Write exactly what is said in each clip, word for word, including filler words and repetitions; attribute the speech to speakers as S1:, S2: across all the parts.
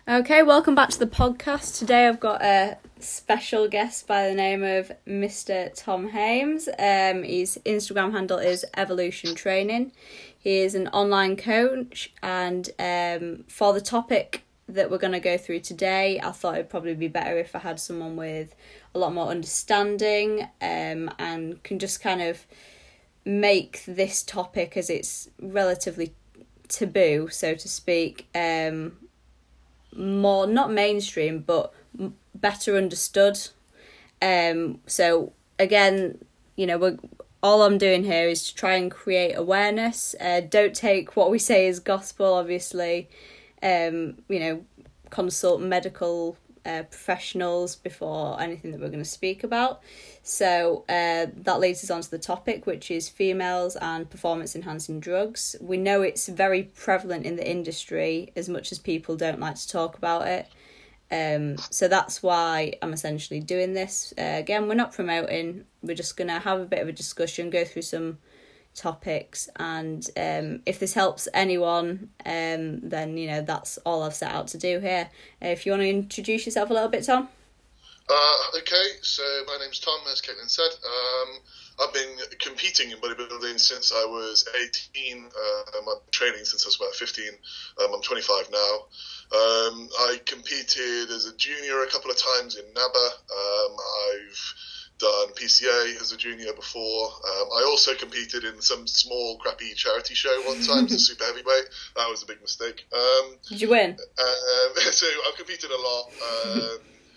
S1: Okay, welcome back to the podcast. Today I've got a special guest by the name of Mister Tom Hames. Um, his Instagram handle is Evolution Training. He is an online coach, and um, for the topic that we're going to go through today, I thought it'd probably be better if I had someone with a lot more understanding um, and can just kind of make this topic, as it's relatively taboo, so to speak, um, more, not mainstream, but m- better understood. Um, so again, you know, we're, all I'm doing here is to try and create awareness. Uh, don't take what we say as gospel, obviously. Um, you know, consult medical uh, professionals before anything that we're going to speak about. So uh, that leads us on to the topic, which is females and performance-enhancing drugs. We know it's very prevalent in the industry, as much as people don't like to talk about it. Um, so that's why I'm essentially doing this. Uh, again, we're not promoting. We're just going to have a bit of a discussion, go through some topics, and um, if this helps anyone, um, then, you know, that's all I've set out to do here. Uh, if you want to introduce yourself a little bit, Tom?
S2: Uh, okay, so my name's Tom, as Caitlin said. Um, I've been competing in bodybuilding since I was eighteen. Uh, I'm training since I was about fifteen. Um, I'm twenty-five now. Um, I competed as a junior a couple of times in NABBA. Um, I've done P C A as a junior before. Um, I also competed in some small, crappy charity show one time as a super heavyweight. That was a big mistake. Um,
S1: Did you win?
S2: Um, so I've competed a lot. Um,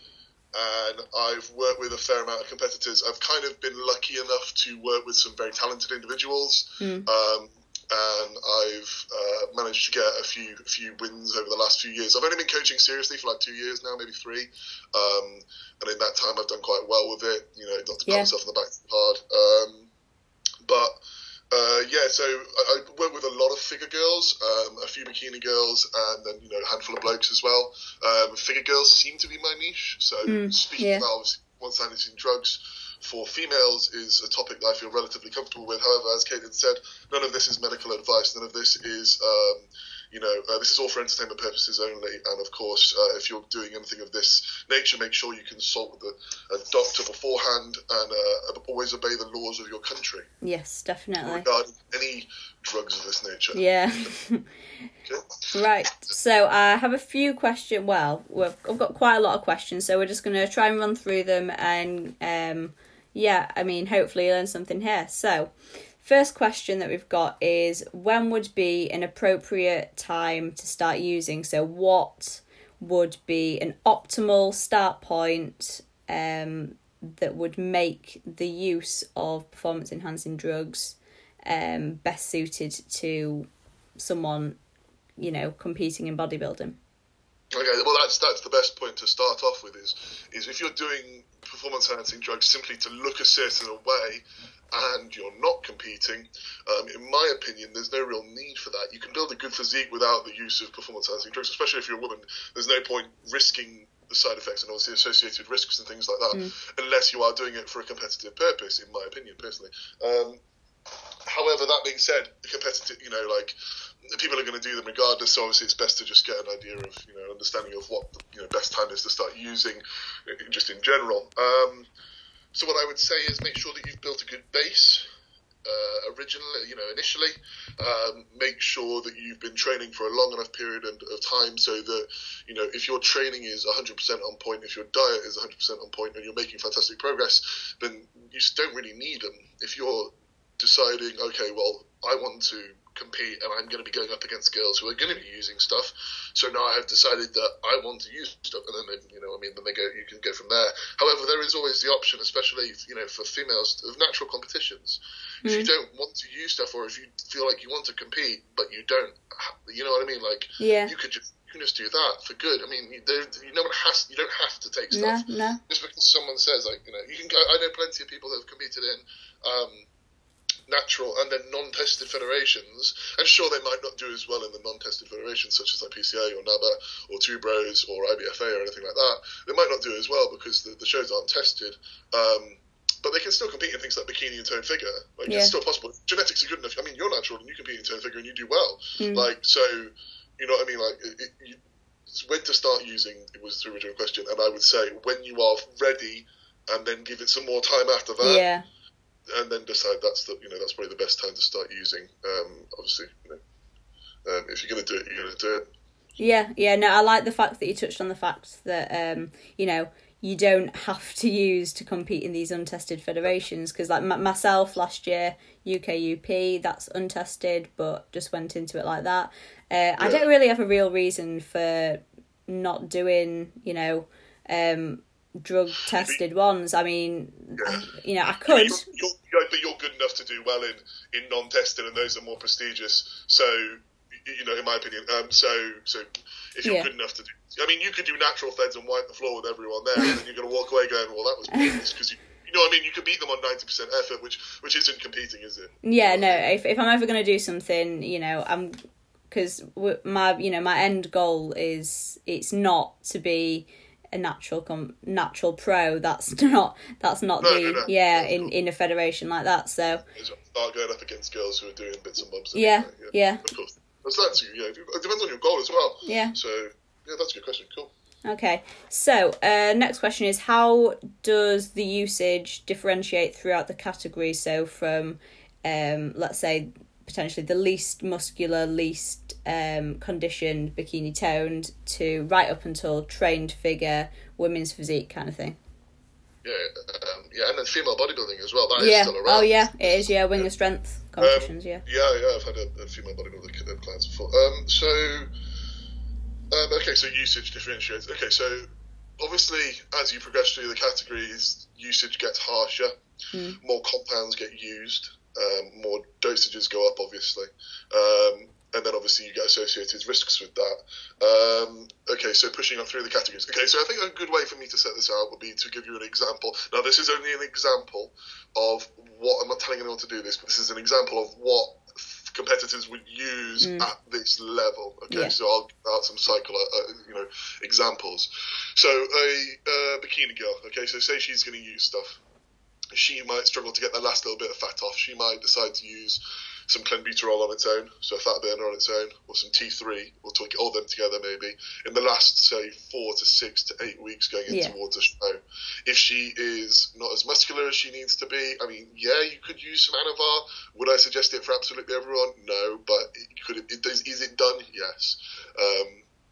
S2: and I've worked with a fair amount of competitors. I've kind of been lucky enough to work with some very talented individuals, mm. um, and I've uh, managed to get a few a few wins over the last few years. I've only been coaching seriously for like two years now, maybe three, um, and in that time I've done quite well with it. You know, not to pat yeah. myself on the back too hard, um, but. Uh, yeah, so I, I work with a lot of figure girls, um, a few bikini girls, and then, you know, a handful of blokes as well. Um, figure girls seem to be my niche. So mm, speaking yeah. about performance-enhancing drugs for females is a topic that I feel relatively comfortable with. However, as Caitlin said, none of this is medical advice. None of this is, um, you know, uh, this is all for entertainment purposes only. And of course, uh, if you're doing anything of this nature, make sure you consult with a, a doctor beforehand, and uh, always obey the laws of your country.
S1: Yes, definitely.
S2: Regarding any drugs of this nature.
S1: Yeah. Okay. Right. So I have a few questions. Well, we've, I've got quite a lot of questions, so we're just going to try and run through them, and um, yeah, I mean, hopefully learn something here. So, first question that we've got is, when would be an appropriate time to start using? So what would be an optimal start point um, that would make the use of performance-enhancing drugs um, best suited to someone, you know, competing in bodybuilding?
S2: Okay, well, that's that's the best point to start off with, is is if you're doing performance-enhancing drugs simply to look a certain way, and you're not competing, um, in my opinion, there's no real need for that. You can build a good physique without the use of performance-enhancing drugs, especially if you're a woman. There's no point risking the side effects and obviously associated risks and things like that, mm. unless you are doing it for a competitive purpose, in my opinion, personally. Um, however, that being said, the competitive, you know, like, people are going to do them regardless, so obviously it's best to just get an idea of, you know, understanding of what the, you know, best time is to start using, just in general. Um, So what I would say is make sure that you've built a good base uh, originally, you know, initially. Um, make sure that you've been training for a long enough period of time so that, you know, if your training is one hundred percent on point, if your diet is one hundred percent on point, and you're making fantastic progress, then you don't really need them. If you're deciding, okay, well, I want to compete and I'm going to be going up against girls who are going to be using stuff, so now I have decided that I want to use stuff, and then they, you know, I mean, then they go, you can go from there. However, there is always the option, especially, you know, for females, of natural competitions. Mm. If you don't want to use stuff, or if you feel like you want to compete but you don't, you know what I mean? Like,
S1: yeah.
S2: you could just you can just do that for good. I mean, you, you no one has, you don't have to take stuff.
S1: No, no.
S2: Just because someone says, like, you know, you can go. I know plenty of people that have competed in Um, natural and then non-tested federations, and sure, they might not do as well in the non-tested federations such as like P C A or NABBA or Two Bros or I B F A or anything like that. They might not do as well because the, the shows aren't tested, um, but they can still compete in things like bikini and toned figure. Like, yeah. It's still possible. Genetics are good enough. I mean, you're natural and you compete in toned figure and you do well. Mm. Like, so, you know what I mean? Like, it, it, you, when to start using was the original question, and I would say when you are ready, and then give it some more time after that.
S1: Yeah.
S2: And then decide that's the you know that's probably the best time to start using. Um, obviously, you know, um, if you're going to do it, you're going to do it.
S1: Yeah, yeah. No, I like the fact that you touched on the fact that um, you know, you don't have to use to compete in these untested federations, because like m- myself last year, U K U P, that's untested, but just went into it like that. Uh, yeah. I don't really have a real reason for not doing, you know, um, drug tested ones. I mean,
S2: yeah.
S1: you know, I could.
S2: You're, you're, you're, but you're good enough to do well in, in non-tested, and those are more prestigious. So, you know, in my opinion, um, so so if you're
S1: yeah.
S2: good enough to do, I mean, you could do natural feds and wipe the floor with everyone there, and then you're going to walk away going, well, that was pointless, because you. You know what I mean? You could beat them on ninety percent effort, which which isn't competing, is it?
S1: Yeah, no. If if I'm ever going to do something, you know, I'm because my you know my end goal is it's not to be a natural com- natural pro. That's not that's not
S2: no,
S1: the
S2: no, no.
S1: yeah
S2: no,
S1: in, in a federation like that. So
S2: start going up against girls who are doing bits and bobs.
S1: Yeah, yeah, yeah.
S2: Of course, that's that's yeah. It depends on your goal as well.
S1: Yeah.
S2: So yeah, that's a good question. Cool.
S1: Okay, so uh, next question is, how does the usage differentiate throughout the category? So from, um, let's say, potentially the least muscular, least um, conditioned, bikini toned, to right up until trained figure, women's physique kind of thing.
S2: Yeah, um, yeah, and then female bodybuilding as well. That
S1: yeah.
S2: is still around.
S1: Oh yeah, it is. Yeah, wing of strength competitions.
S2: Um,
S1: yeah.
S2: Yeah, yeah. I've had a, a female bodybuilder clients before. Um, so. Um, okay, so usage differentiates. Okay, so obviously as you progress through the categories, usage gets harsher,
S1: mm.
S2: more compounds get used, um, more dosages go up, obviously, um, and then obviously you get associated risks with that. Um, okay, so pushing up through the categories. Okay, so I think a good way for me to set this out would be to give you an example. Now, this is only an example of what, I'm not telling anyone to do this, but this is an example of what competitors would use
S1: mm.
S2: at this level. Okay,
S1: yeah.
S2: so I'll give out some cycle, uh, you know, examples. So a uh, bikini girl. Okay, so say she's going to use stuff. She might struggle to get the last little bit of fat off. She might decide to use some clenbuterol on its own, so a fat burner on its own, or some T three. We'll talk all them together maybe in the last, say, four to six to eight weeks going in
S1: yeah.
S2: towards a show. If she is not as muscular as she needs to be, I mean, yeah, you could use some Anavar. Would I suggest it for absolutely everyone? No, but it could it, it, is it done? Yes. Um,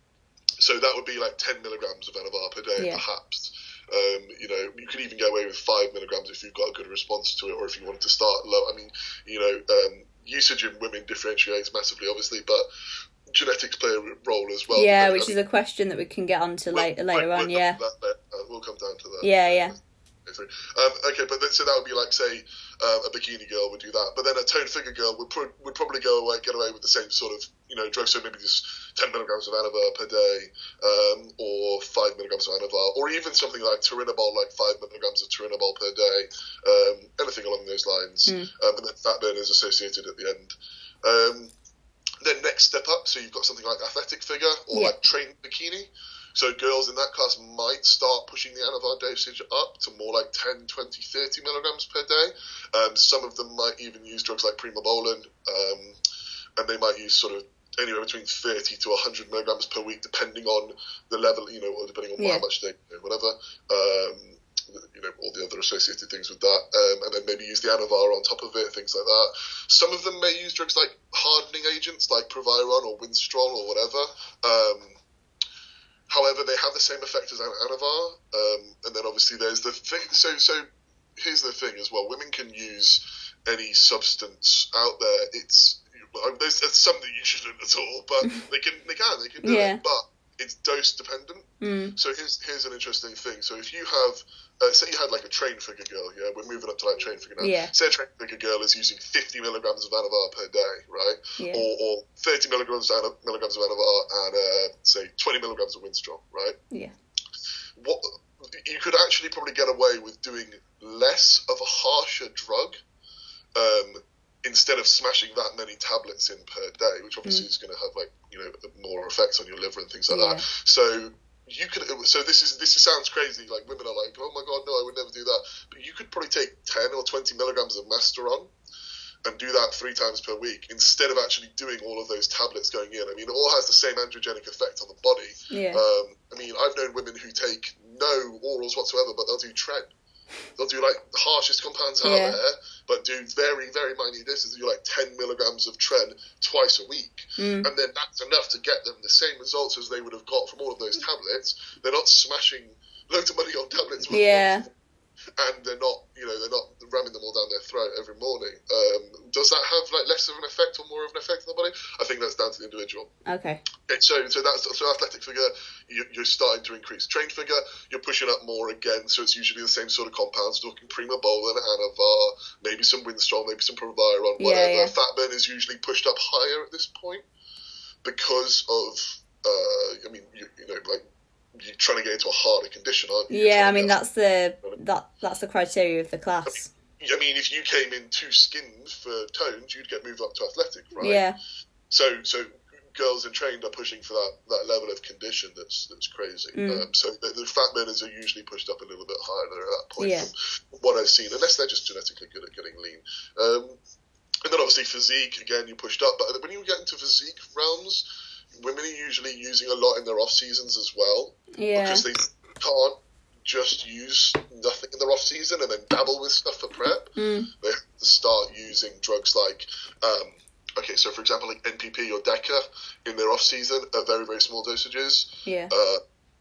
S2: so that would be like ten milligrams of Anavar per day,
S1: yeah.
S2: perhaps. Um, you know, you could even get away with five milligrams if you've got a good response to it, or if you wanted to start low. I mean, you know, um, usage in women differentiates massively, obviously, but genetics play a role as well.
S1: Yeah,
S2: and,
S1: which
S2: and
S1: is a question that we can get onto
S2: we'll,
S1: later later
S2: we'll,
S1: on.
S2: We'll
S1: yeah,
S2: that, uh, we'll come down to that.
S1: Yeah, yeah.
S2: Um, okay, but then, so that would be like, say, um, a bikini girl would do that, but then a toned figure girl would pro- would probably go away, get away with the same sort of, you know, drug, so maybe just ten milligrams of Anavar per day, um, or five milligrams of Anavar, or even something like Turinabol, like five milligrams of Turinabol per day, um, anything along those lines,
S1: mm.
S2: um, and then fat burn is associated at the end. Um, then next step up, so you've got something like athletic figure or
S1: yeah.
S2: like trained bikini. So girls in that class might start pushing the Anavar dosage up to more like ten, twenty, thirty milligrams per day. Um, some of them might even use drugs like Primobolan, um, and they might use sort of anywhere between thirty to one hundred milligrams per week, depending on the level, you know, or depending on
S1: yeah.
S2: how much they, you know, whatever, um, you know, all the other associated things with that. Um, and then maybe use the Anavar on top of it, things like that. Some of them may use drugs like hardening agents, like Proviron or Winstrol or whatever. Um, However, they have the same effect as Anavar, um, and then obviously there's the thing. So, so here's the thing as well: women can use any substance out there. It's there's, there's some that you shouldn't at all, but they can, they can, they can do
S1: yeah.
S2: it. But it's dose dependent.
S1: Mm.
S2: So here's here's an interesting thing. So if you have, uh, say you had like a trained figure girl, yeah, we're moving up to like trained figure now.
S1: Yeah.
S2: Say a trained figure girl is using fifty milligrams of Anavar per day, right?
S1: Yeah.
S2: Or, or thirty milligrams of Ana- milligrams of Anavar and uh, say twenty milligrams of Winstrol, right?
S1: Yeah.
S2: What you could actually probably get away with doing less of a harsher drug, um, instead of smashing that many tablets in per day, which obviously mm. is going to have like, you know, more effects on your liver and things like yeah. that. So you could, so this is this is, sounds crazy. Like women are like, oh my god, no, I would never do that. But you could probably take ten or twenty milligrams of Masteron, and do that three times per week instead of actually doing all of those tablets going in. I mean, it all has the same androgenic effect on the body.
S1: Yeah.
S2: Um, I mean, I've known women who take no orals whatsoever, but they'll do tren. They'll do like the harshest compounds out
S1: Yeah.
S2: there, but do very, very minute doses. They'll do like ten milligrams of tren twice a week.
S1: Mm.
S2: And then that's enough to get them the same results as they would have got from all of those tablets. They're not smashing loads of money on tablets. with
S1: Yeah.
S2: them, and they're not, you know, they're not ramming them all down their throat every morning. Um, does that have like less of an effect or more of an effect on the body? I think that's down to the individual.
S1: Okay.
S2: Okay, so so that's so athletic figure, you, you're starting to increase. Trained figure, you're pushing up more again, so it's usually the same sort of compounds. Talking Primobolan, Anavar, maybe some Winstrol, maybe some Proviron, whatever.
S1: Yeah, yeah.
S2: Fat burn is usually pushed up higher at this point because of, uh, I mean, you, you know, like you're trying to get into a harder condition, aren't you? You're
S1: Yeah,
S2: trying
S1: I
S2: to
S1: mean
S2: get-
S1: that's the that that's the criteria of the class.
S2: I mean, if you came in too skinned for tones, you'd get moved up to athletic, right?
S1: Yeah.
S2: So, so girls in trained are pushing for that, that level of condition that's that's crazy.
S1: Mm.
S2: Um, so the, the fat burners are usually pushed up a little bit higher at that point.
S1: Yeah.
S2: From what I've seen, unless they're just genetically good at getting lean. Um, and then obviously physique, again, you pushed up. But when you get into physique realms, women are usually using a lot in their off seasons as well.
S1: Yeah.
S2: Because they can't just use nothing in their off season and then dabble with stuff for prep.
S1: Mm.
S2: They have to start using drugs like, um, okay, so for example, like N P P or DECA in their off season at very, very small dosages.
S1: Yeah.
S2: Uh,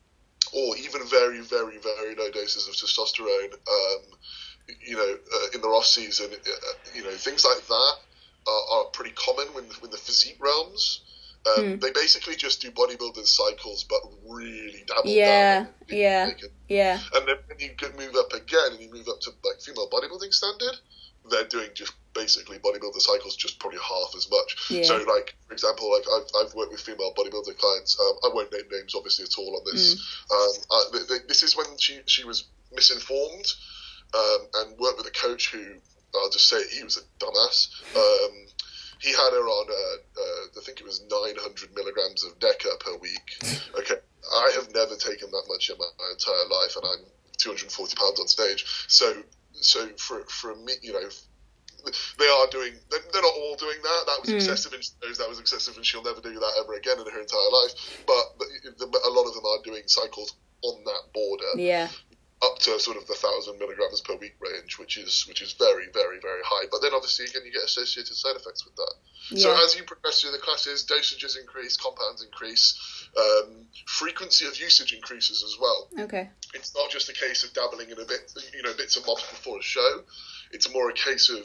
S2: or even very, very, very low doses of testosterone, um, you know, uh, in their off season. Uh, you know, things like that are, are pretty common when, when the physique realms. Um,
S1: Hmm.
S2: They basically just do bodybuilding cycles, but really dabble
S1: Yeah,
S2: down. in-
S1: yeah.
S2: in-
S1: Yeah.
S2: And then when you could move up again and you move up to like female bodybuilding standard, they're doing just basically bodybuilder cycles, just probably half as much.
S1: Yeah.
S2: So, like for example, like I've, I've worked with female bodybuilder clients. Um, I won't name names, obviously, at all on this. Um, I, th- th- this is when she she was misinformed um, and worked with a coach who, I'll just say, he was a dumbass. Um, he had her on, uh, uh, I think it was nine hundred milligrams of DECA per week. Okay, I have never taken that much in my, my entire life, and I'm two hundred forty pounds on stage. So, so for for me, you know, they are doing. They're, they're not all doing that. That was
S1: Mm.
S2: excessive, and she knows that was excessive, and she'll never do that ever again in her entire life. But, but a lot of them are doing cycles on that border,
S1: Yeah.
S2: up to sort of the thousand milligrams per week range, which is which is very, very, very high. But then obviously again you get associated side effects with that. So
S1: Yeah.
S2: as you progress through the classes, dosages increase, compounds increase, um, frequency of usage increases as well.
S1: Okay.
S2: It's not just a case of dabbling in a bit, you know, bits and bobs before a show. It's more a case of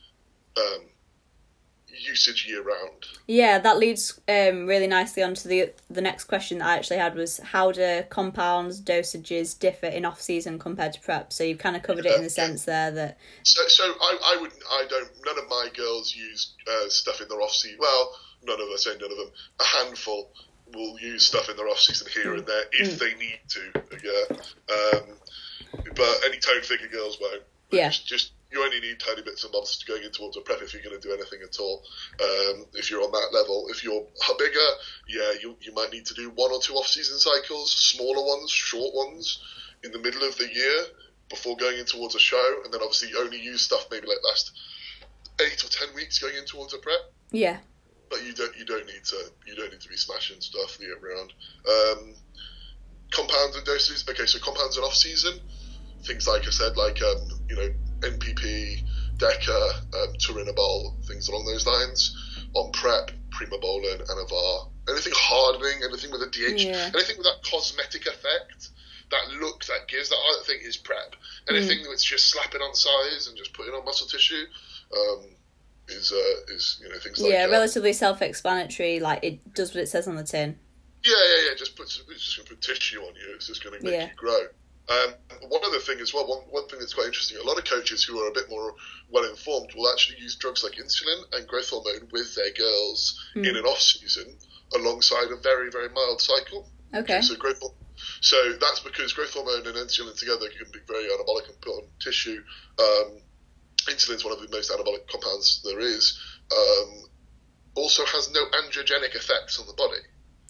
S2: um, usage year round.
S1: Yeah, that leads um, really nicely onto the the next question that I actually had was how do compounds dosages differ in off season compared to prep? So you've kind of covered it in the sense there that
S2: So, so I, I would, I don't. None of my girls use uh, stuff in their off season. Well, none of us, say none of them. A handful will use stuff in their off season here and there if
S1: Mm.
S2: they need to. Yeah, um, but any tone figure girls won't.
S1: Yeah.
S2: Just, just you only need tiny bits and bobs going in towards a prep if you're going to do anything at all. Um, if you're on that level, if you're bigger, yeah, you you might need to do one or two off season cycles, smaller ones, short ones, in the middle of the year before going in towards a show, and then obviously you only use stuff maybe like last eight or ten weeks going in towards a prep.
S1: yeah.
S2: But you don't you don't need to you don't need to be smashing stuff year round. Um, compounds and doses. Okay, so compounds and off season things like I said, like um, you know N P P, DECA, um, Turinabol, things along those lines. On prep, Primobolan, Anavar, anything hardening, anything with a D H,
S1: Yeah.
S2: anything with that cosmetic effect, that look that gives that I think is prep. Anything that's just slapping on size and just putting on muscle tissue. Um, is uh, is you know things like
S1: Yeah,
S2: uh,
S1: relatively self-explanatory. Like it does what it says on the tin.
S2: yeah yeah yeah just put it's just gonna put tissue on you. It's just gonna make
S1: Yeah.
S2: you grow. Um, one other thing as well, one, one thing that's quite interesting, a lot of coaches who are a bit more well informed will actually use drugs like insulin and growth hormone with their girls
S1: Mm.
S2: in an off season alongside a very very mild cycle.
S1: Okay.
S2: So growth, hor- so that's because growth hormone and insulin together can be very anabolic and put on tissue. Um, insulin is one of the most anabolic compounds there is. Um, also has no androgenic effects on the body.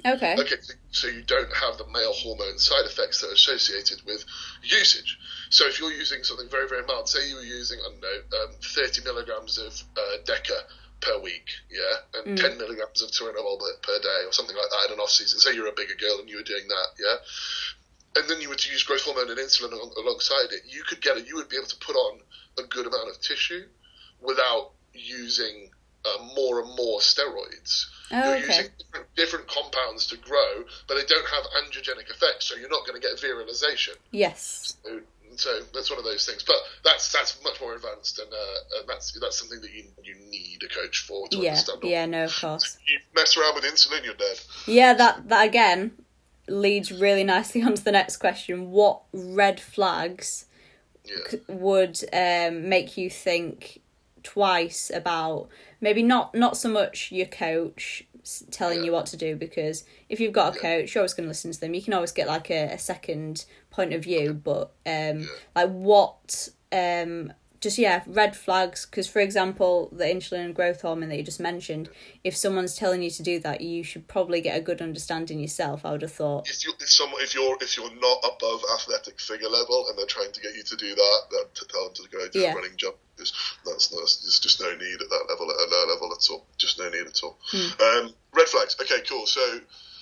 S1: Okay.
S2: Okay, so you don't have the male hormone side effects that are associated with usage. So if you're using something very, very mild, say you were using, I don't know, um, thirty milligrams of uh, Deca per week, yeah, and mm. ten milligrams of Turinabol per day or something like that in an off-season. Say you're a bigger girl and you were doing that, yeah, and then you were to use growth hormone and insulin alongside it, you could get it, you would be able to put on a good amount of tissue without using uh, more and more steroids.
S1: Oh,
S2: you're
S1: okay.
S2: using different, different compounds to grow, but they don't have androgenic effects, so you're not going to get virilization.
S1: Yes.
S2: So, so that's one of those things. But that's that's much more advanced, and, uh, and that's that's something that you you need a coach for to
S1: yeah.
S2: understand.
S1: Yeah, no, of course.
S2: You mess around with insulin, you're dead.
S1: Yeah, that, that again leads really nicely on to the next question. What red flags
S2: yeah.
S1: c- would um, make you think twice about maybe not not so much your coach telling
S2: yeah.
S1: you what to do, because if you've got a
S2: yeah.
S1: coach, you're always going to listen to them. You can always get like a, a second point of view, but um
S2: yeah.
S1: like what um just yeah red flags, because for example the insulin and growth hormone that you just mentioned, if someone's telling you to do that, you should probably get a good understanding yourself, I would have thought.
S2: If you're, if, someone, if you're if you're not above athletic figure level and they're trying to get you to do that, then to tell them to go do
S1: yeah.
S2: a running jump, because that's, that's there's just no need at that level, at a low level at all. Just no need at all.
S1: Hmm.
S2: Um, red flags. Okay, cool. So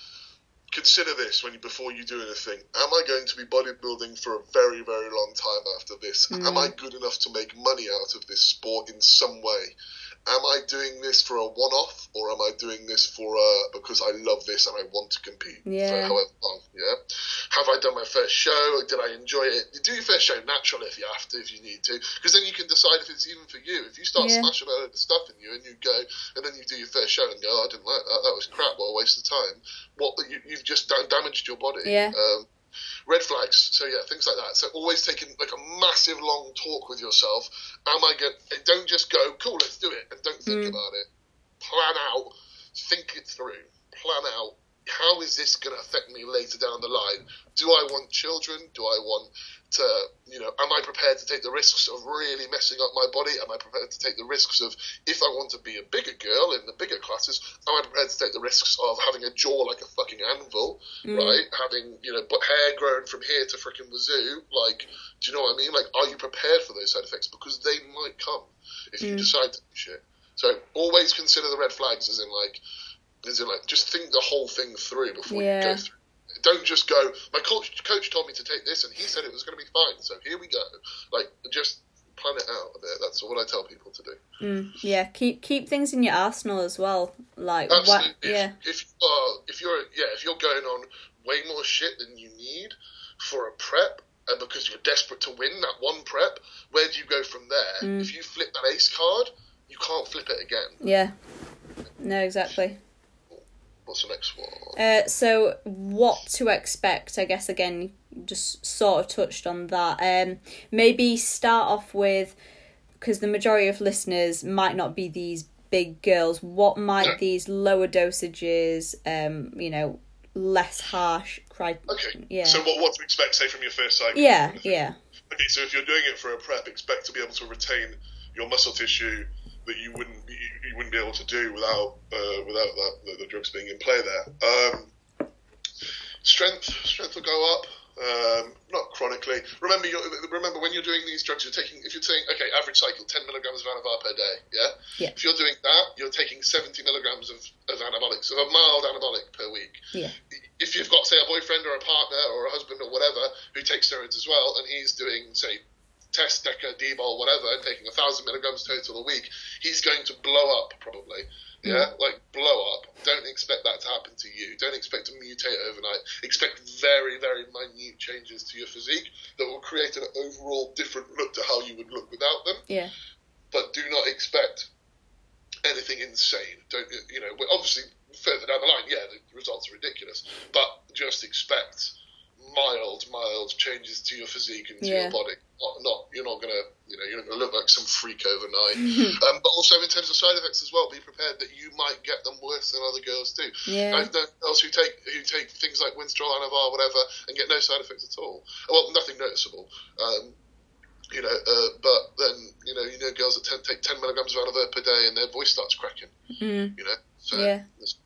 S2: consider this when you, before you do anything. Am I going to be bodybuilding for a very, very long time after this?
S1: Mm.
S2: Am I good enough to make money out of this sport in some way? Am I doing this for a one-off, or am I doing this for uh, because I love this and I want to compete
S1: yeah.
S2: for however long? Yeah. Have I done my first show? Did I enjoy it? You do your first show naturally if you have to, if you need to, because then you can decide if it's even for you. If you start
S1: yeah.
S2: smashing a load of stuff in you and you go, and then you do your first show and go, oh, I didn't like that. That was crap. What a waste of time. What you, you've just da- damaged your body.
S1: Yeah.
S2: Um, red flags. So yeah, things like that. So always taking like a massive long talk with yourself. Am I going? Don't just go, cool, let's do it, and don't think
S1: mm. about
S2: it. Plan out, think it through. Plan out. How is this going to affect me later down the line? Do I want children? Do I want to, you know, am I prepared to take the risks of really messing up my body? Am I prepared to take the risks of, if I want to be a bigger girl in the bigger classes, am I prepared to take the risks of having a jaw like a fucking anvil, mm. right? Having, you know, but hair growing from here to freaking wazoo, like, do you know what I mean? Like, are you prepared for those side effects? Because they might come if you mm. decide to do shit. So always consider the red flags as in like, as in like, just think the whole thing through before
S1: yeah.
S2: you go through. Don't just go, my coach, coach told me to take this and he said it was going to be fine, so here we go. Like, just plan it out a bit. That's what I tell people to do.
S1: Mm, yeah, keep keep things in your arsenal as well. Like,
S2: absolutely.
S1: What, yeah.
S2: If, if you are, if you're, yeah, if you're going on way more shit than you need for a prep, and because you're desperate to win that one prep, where do you go from there?
S1: Mm.
S2: If you flip that ace card, you can't flip it again.
S1: Yeah. No, exactly.
S2: What's the next one?
S1: Uh, so what to expect, I guess, again, just sort of touched on that. Um, maybe start off with, because the majority of listeners might not be these big girls, what might yeah. these lower dosages, um, you know, less harsh criteria...
S2: Okay,
S1: yeah.
S2: so what, what to expect, say, from your first cycle?
S1: Yeah,
S2: kind of
S1: yeah.
S2: Okay, so if you're doing it for a prep, expect to be able to retain your muscle tissue that you wouldn't you, you wouldn't be able to do without uh, without that the, the drugs being in play there. Um, strength strength will go up, um, not chronically. Remember, you're, remember when you're doing these drugs, you're taking if you're taking okay average cycle ten milligrams of Anavar per day. Yeah.
S1: Yeah.
S2: If you're doing that, you're taking seventy milligrams of, of anabolics, of a mild anabolic per week.
S1: Yeah.
S2: If you've got say a boyfriend or a partner or a husband or whatever who takes steroids as well, and he's doing say test Deca, D-bol, whatever, and taking a thousand milligrams total a week, he's going to blow up probably. Yeah, mm. like blow up. Don't expect that to happen to you. Don't expect to mutate overnight. Expect very, very minute changes to your physique that will create an overall different look to how you would look without them.
S1: Yeah.
S2: But do not expect anything insane. Don't you know? Obviously, further down the line, yeah, the results are ridiculous. But just expect mild, mild changes to your physique and to
S1: yeah.
S2: your body. Not, not you're not gonna, you know, you're not gonna look like some freak overnight. um, but also in terms of side effects as well, be prepared that you might get them worse than other girls do.
S1: Yeah.
S2: I've known girls who take who take things like Winstrol, Anavar, whatever, and get no side effects at all. Well, nothing noticeable. Um, you know, uh, but then you know, you know, girls that ten, take ten milligrams of Anavar per day and their voice starts cracking.
S1: Mm.
S2: You know, so
S1: yeah.
S2: there's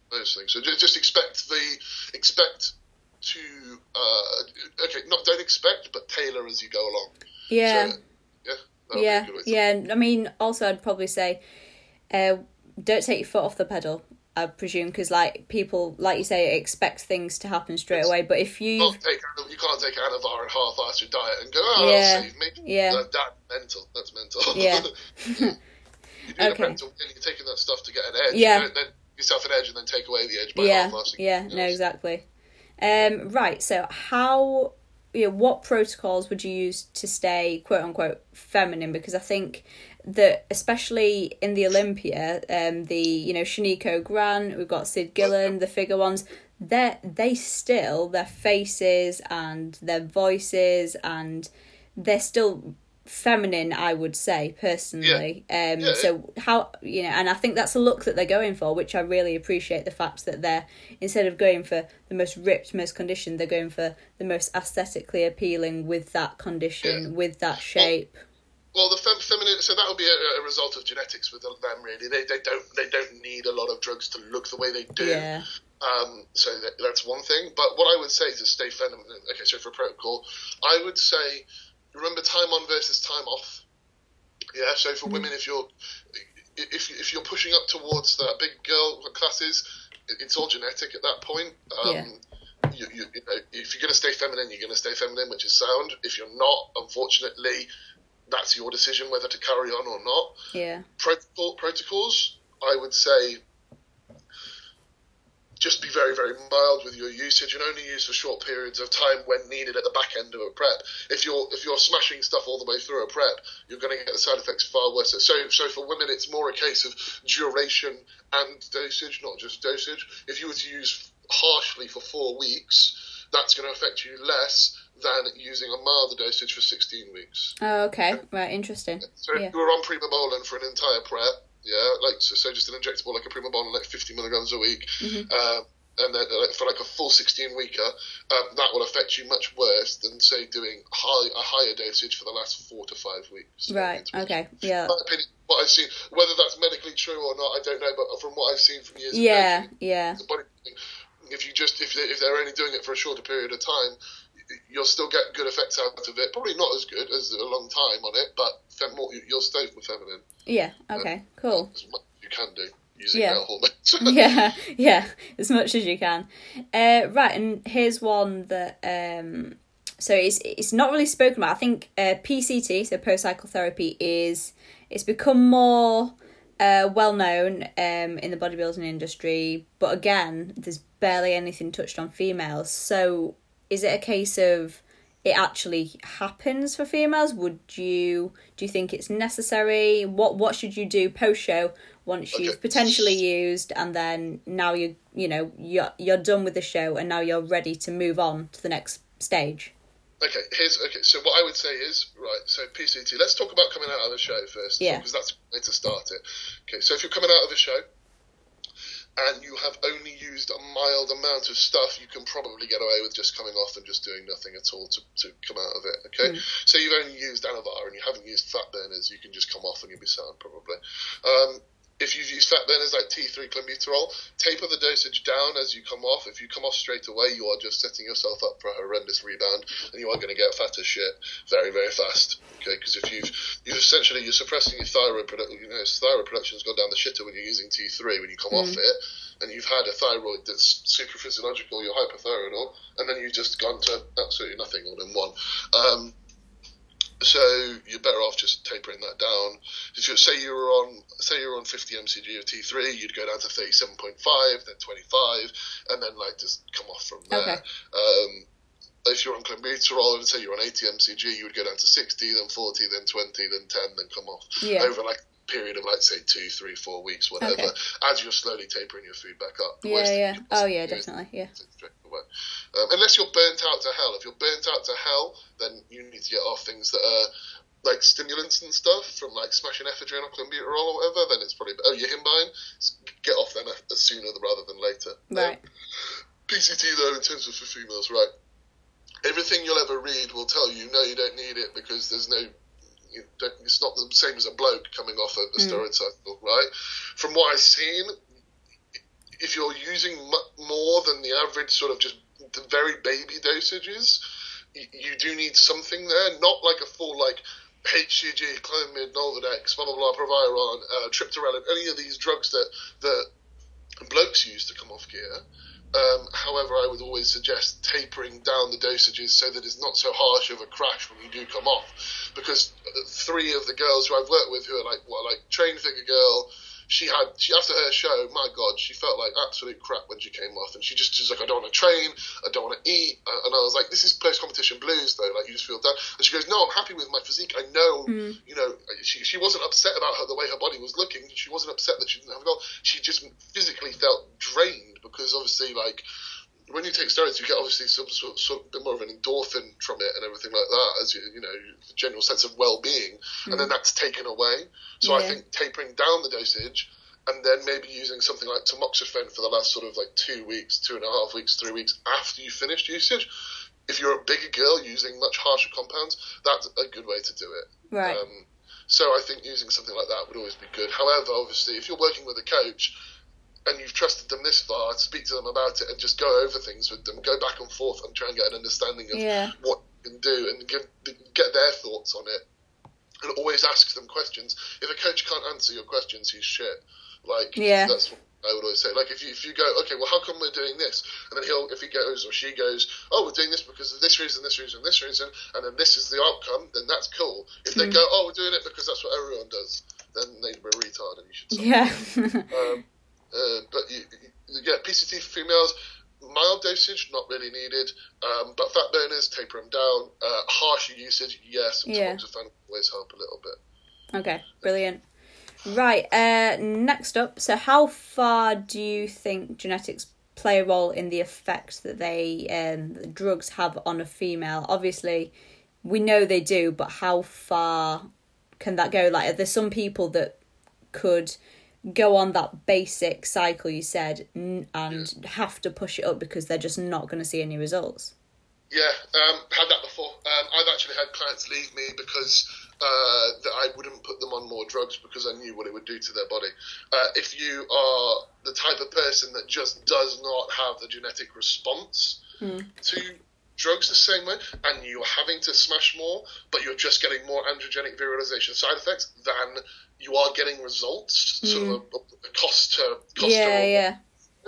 S2: those things. So just, just expect the expect to uh, okay, not don't expect, but tailor as you go along.
S1: Yeah.
S2: So, yeah.
S1: Yeah. Yeah. I mean, also, I'd probably say, uh, don't take your foot off the pedal. I presume, because like people, like you say, expect things to happen straight away. But if you
S2: Can't take, you can't take Anavar and half-ass your diet and go, oh,
S1: yeah,
S2: that'll save me.
S1: Yeah,
S2: that, that's mental. That's mental.
S1: Yeah.
S2: You're doing
S1: Okay.
S2: a mental thing. You're taking that stuff to get an edge.
S1: Yeah.
S2: You don't then give yourself an edge and then take away the edge by
S1: Yeah.
S2: half-assing.
S1: Yeah. No, exactly. Um. Right. So how? You know, what protocols would you use to stay quote unquote feminine? Because I think that especially in the Olympia, um, the you know Shaniko Grant, we've got Sid Gillen, the figure ones. They they still their faces and their voices and they're still feminine, I would say personally.
S2: Yeah.
S1: Um.
S2: Yeah.
S1: So how you know, and I think that's a look that they're going for, which I really appreciate. The fact that they're instead of going for the most ripped, most conditioned, they're going for the most aesthetically appealing with that condition, yeah. with that shape.
S2: Well, well the fem- feminine, so that would be a, a result of genetics with them. Really, they they don't they don't need a lot of drugs to look the way they do.
S1: Yeah.
S2: Um. So that, that's one thing. But what I would say to stay feminine, okay, so for protocol, I would say remember time on versus time off. Yeah. So for mm-hmm. women, if you're if if you're pushing up towards the big girl classes, it's all genetic at that point. Um,
S1: yeah.
S2: You, you, you know, if you're going to stay feminine, you're going to stay feminine, which is sound. If you're not, unfortunately, that's your decision whether to carry on or not.
S1: Yeah.
S2: Protocol, protocols, I would say, just be very, very mild with your usage and only use for short periods of time when needed at the back end of a prep. If you're if you're smashing stuff all the way through a prep, you're going to get the side effects far worse. So, so for women, it's more a case of duration and dosage, not just dosage. If you were to use harshly for four weeks, that's going to affect you less than using a milder dosage for sixteen weeks.
S1: Oh, okay. Right, interesting.
S2: So
S1: yeah.
S2: if you were on primobolan for an entire prep, yeah, like so, so just an injectable like a primobolan, like fifty milligrams a week,
S1: mm-hmm.
S2: um, and then uh, for like a full sixteen weeker, um, that will affect you much worse than say doing high, a higher dosage for the last four to five weeks.
S1: Right. Okay. Yeah.
S2: In my opinion, what I've seen, whether that's medically true or not, I don't know. But from what I've seen from years,
S1: yeah,
S2: of
S1: yeah.
S2: The body, if you just if they, if they're only doing it for a shorter period of time, you'll still get good effects out of it. Probably not as good as a long time on it, but fem- more, you'll stay with feminine.
S1: Yeah. Okay. Uh, cool.
S2: As much as you can do using
S1: yeah.
S2: male hormones.
S1: yeah. Yeah. As much as you can. Uh, right. And here's one that. Um, so it's it's not really spoken about. I think uh, P C T, so post cycle therapy, is it's become more. Uh, well known um, in the bodybuilding industry, but again, there's barely anything touched on females. So, is it a case of it actually happens for females? Would you do you think it's necessary? What what should you do post show once
S2: okay.
S1: you've potentially used, and then now you you know you're you're done with the show, and now you're ready to move on to the next stage?
S2: Okay, here's okay. So what I would say is right. So P C T. Let's talk about coming out of the show first,
S1: yeah,
S2: because that's the way to start it. Okay, so if you're coming out of the show and you have only used a mild amount of stuff, you can probably get away with just coming off and just doing nothing at all to, to come out of it. Okay, mm. So you've only used Anavar and you haven't used fat burners, you can just come off and you'll be sound probably. Um, If you've used fat burners like T three clenbuterol, taper the dosage down as you come off. If you come off straight away, you are just setting yourself up for a horrendous rebound, and you are going to get fat as shit very, very fast. Okay, because if you've you've essentially you're suppressing your thyroid production. You know, thyroid production's gone down the shitter when you're using T three when you come mm. off it, and you've had a thyroid that's super physiological, you're hypothyroidal, and then you've just gone to absolutely nothing all in one. Um, So you're better off just tapering that down. If you say you were on, say you were on fifty milligrams of T three, you'd go down to thirty-seven point five, then twenty-five, and then like just come off from there.
S1: Okay.
S2: Um, if you're on clenbuterol and say you're on eighty milligrams, you would go down to sixty, then forty, then twenty, then ten, then come off
S1: yeah.
S2: over like a period of like say two, three, four weeks, whatever.
S1: Okay.
S2: As you're slowly tapering your food back up. The
S1: yeah, yeah. Oh, yeah, definitely. Yeah.
S2: Um, unless you're burnt out to hell. If you're burnt out to hell, then you need to get off things that are like stimulants and stuff from like smashing ephedrine or clenbuterol or whatever. Then it's probably oh you're himbine. Get off them sooner rather than later.
S1: Right.
S2: Um, P C T though, in terms of for females, right? Everything you'll ever read will tell you no, you don't need it because there's no. You don't, it's not the same as a bloke coming off a, a steroid mm. cycle, right? From what I've seen. if you're using mu- more than the average sort of just the very baby dosages, you, you do need something there, not like a full like H C G, Clomid, Nolvadex, blah blah blah, Proviron, uh, Triptorelin, any of these drugs that that blokes use to come off gear. Um, however, I would always suggest tapering down the dosages so that it's not so harsh of a crash when you do come off. Because three of the girls who I've worked with who are like, what, like Train Figure Girl, she had, she after her show, my God, she felt like absolute crap when she came off. And she just was like, I don't want to train, I don't want to eat. And I was like, this is post-competition blues, though. Like, you just feel down. And she goes, no, I'm happy with my physique. I know, mm. you know, she she wasn't upset about her, the way her body was looking. She wasn't upset that she didn't have a goal. She just physically felt drained because obviously, like, when you take steroids, you get obviously some sort of, sort of bit more of an endorphin from it and everything like that, as you, you know, the general sense of well-being, mm. and then that's taken away. So yeah. I think tapering down the dosage, and then maybe using something like tamoxifen for the last sort of like two weeks, two and a half weeks, three weeks after you finished usage. If you're a bigger girl using much harsher compounds, that's a good way to do it.
S1: Right.
S2: Um, so I think using something like that would always be good. However, obviously, if you're working with a coach and you've trusted them this far, speak to them about it and just go over things with them, go back and forth and try and get an understanding of
S1: yeah.
S2: what you can do and give, get their thoughts on it. And always ask them questions. If a coach can't answer your questions, he's shit. Like,
S1: yeah.
S2: that's what I would always say. Like, if you if you go, okay, well, how come we're doing this? And then he'll, if he goes or she goes, oh, we're doing this because of this reason, this reason, this reason, and then this is the outcome, then that's cool. If they mm. go, oh, we're doing it because that's what everyone does, then they're a retard and you should stop.
S1: Yeah.
S2: um, uh, but you, you get P C T for females, mild dosage, not really needed. Um, but fat burners, taper them down. Uh, harsher usage, yes. And
S1: yeah.
S2: tamoxifen always help a little bit.
S1: Okay, brilliant. Right, uh, next up, so how far do you think genetics play a role in the effect that they um, the drugs have on a female? Obviously, we know they do, but how far can that go? Like, are there some people that could go on that basic cycle you said and yeah. have to push it up because they're just not going to see any results?
S2: Yeah, um, had that before. Um, I've actually had clients leave me because uh, that I wouldn't put them on more drugs because I knew what it would do to their body. Uh, if you are the type of person that just does not have the genetic response
S1: mm.
S2: to drugs the same way, and you're having to smash more, but you're just getting more androgenic virilization side effects than you are getting results, mm. sort of a, a cost to cost
S1: yeah,
S2: to,
S1: yeah.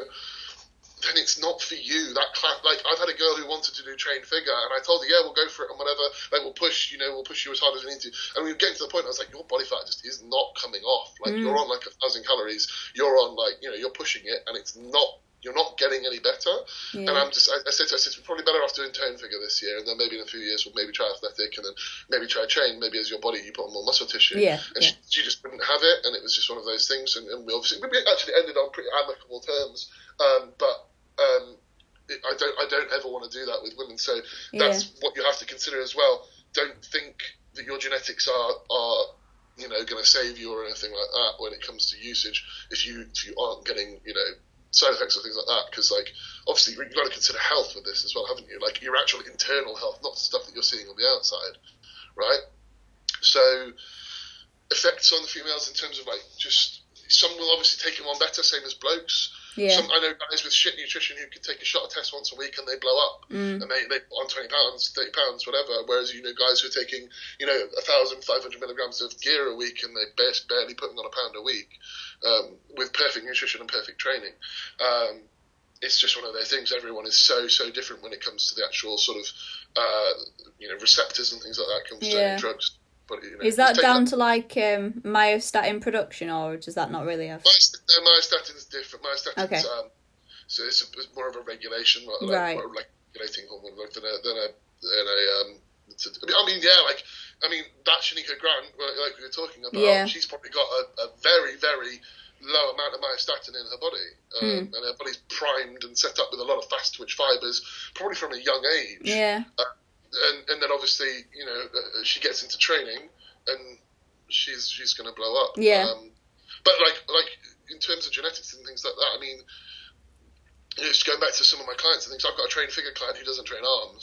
S2: then it's not for you. That class, like I've had a girl who wanted to do train figure, and I told her, yeah, we'll go for it and whatever. Like we'll push, you know, we'll push you as hard as we need to. And we were getting to the point. I was like, your body fat just is not coming off. Like mm. you're on like a thousand calories. You're on like you know you're pushing it, and it's not. You're not getting any better. Yeah. And I'm just. I, I said to her, I said, we're probably better off doing tone figure this year, and then maybe in a few years we'll maybe try athletic, and then maybe try train. Maybe as your body you put on more muscle tissue.
S1: Yeah.
S2: And
S1: yeah.
S2: She, she just didn't have it, and it was just one of those things. And, and we obviously we actually ended on pretty amicable terms. Um, but. Um, I don't. I don't ever want to do that with women. So that's yeah. what you have to consider as well. Don't think that your genetics are are you know going to save you or anything like that when it comes to usage. If you if you aren't getting you know side effects or things like that, because like obviously you've got to consider health with this as well, haven't you? Like your actual internal health, not the stuff that you're seeing on the outside, right? So effects on the females in terms of like just some will obviously take them on better, same as blokes.
S1: Yeah.
S2: Some, I know guys with shit nutrition who can take a shot of test once a week and they blow up,
S1: mm.
S2: and they they put on twenty pounds, thirty pounds, whatever. Whereas you know guys who are taking you know a thousand five hundred milligrams of gear a week and they barely, barely putting on a pound a week, um, with perfect nutrition and perfect training. Um, it's just one of those things. Everyone is so so different when it comes to the actual sort of uh, you know receptors and things like that concerning
S1: yeah.
S2: drugs. But, you know,
S1: is that down that. to like um, myostatin production, or does that not really have?
S2: No, myostatin is different. Myostatin
S1: okay.
S2: um, so it's, a, it's more of a regulation, like,
S1: right?
S2: More like regulating hormone like, than a than a, than a um. To, I mean, yeah, like I mean that Shanika Grant, like we were talking about,
S1: yeah.
S2: she's probably got a, a very very low amount of myostatin in her body, um,
S1: mm.
S2: and her body's primed and set up with a lot of fast twitch fibers, probably from a young age.
S1: Yeah.
S2: Uh, And, and then obviously, you know, uh, she gets into training, and she's she's going to blow up.
S1: Yeah.
S2: Um, but like like in terms of genetics and things like that, I mean, you know, just going back to some of my clients and things, I've got a train figure client who doesn't train arms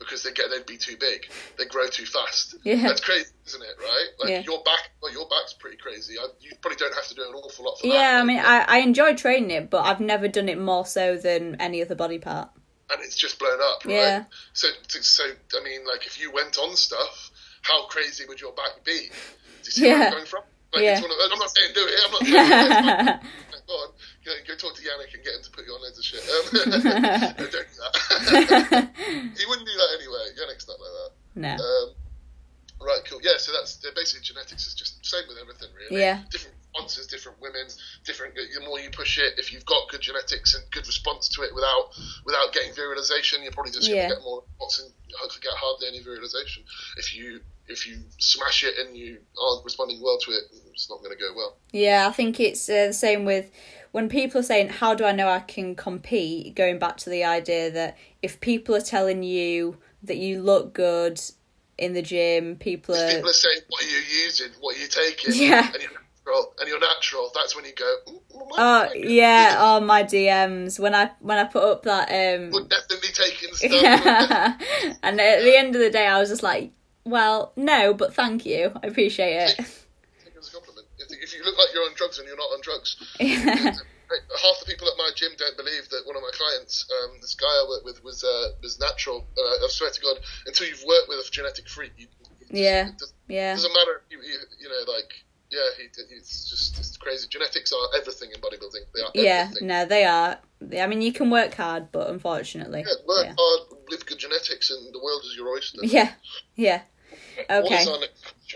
S2: because they get they'd be too big. They grow too fast.
S1: Yeah.
S2: That's crazy, isn't it? Right? Like
S1: Yeah.
S2: your back, well, your back's pretty crazy. I, you probably don't have to do an awful lot for
S1: yeah,
S2: that.
S1: Yeah, I mean, I, I enjoy training it, but I've never done it more so than any other body part.
S2: And it's just blown up, right?
S1: Yeah.
S2: So, so I mean, like, if you went on stuff, how crazy would your back be? Do you see
S1: Yeah.
S2: where I'm going from? Like,
S1: Yeah.
S2: it's one of those, I'm not saying do it. I'm not saying do it. Go on, go, go talk to Yannick and get him to put you on loads of shit. Um, no, don't do that. He wouldn't do that anyway. Yannick's not like that.
S1: No.
S2: Um, right, cool. Yeah, so that's basically genetics is just the same with everything, really.
S1: Yeah.
S2: Different responses, different women, different. The more you push it, if you've got good genetics and good response to it without without getting virilization, you're probably just
S1: Yeah.
S2: going to get more response and hopefully get hardly any virilization. If you if you smash it and you aren't responding well to it, it's not going to go well.
S1: Yeah, I think it's uh, the same with when people are saying, how do I know I can compete? Going back to the idea that if people are telling you that you look good in the gym, people
S2: If
S1: are...
S2: people are saying, what are you using, what are you taking,
S1: Yeah.
S2: and you're natural, and you're natural, that's when you go, "Ooh, well, my-
S1: Oh,
S2: my-
S1: yeah, oh, my D Ms. When I when I put up that... um
S2: We're definitely taking stuff.
S1: Yeah. And at the end of the day, I was just like, well, no, but thank you. I appreciate it.
S2: I think it's a compliment. If, if you look like you're on drugs and you're not on drugs,
S1: Yeah.
S2: half the people at my gym don't believe that one of my clients, um, this guy I work with, was uh, was natural. Uh, I swear to God, until you've worked with a genetic freak, you, you just,
S1: Yeah.
S2: it doesn't,
S1: Yeah.
S2: doesn't matter. You, you, you know, like, yeah, he, he's just it's crazy. Genetics are everything in bodybuilding. They are
S1: Yeah,
S2: everything.
S1: no, they are. I mean, you can work hard, but unfortunately.
S2: Yeah, work
S1: yeah.
S2: hard, live good genetics, and the world is your oyster.
S1: Yeah, yeah.
S2: What
S1: Okay.
S2: is our next question?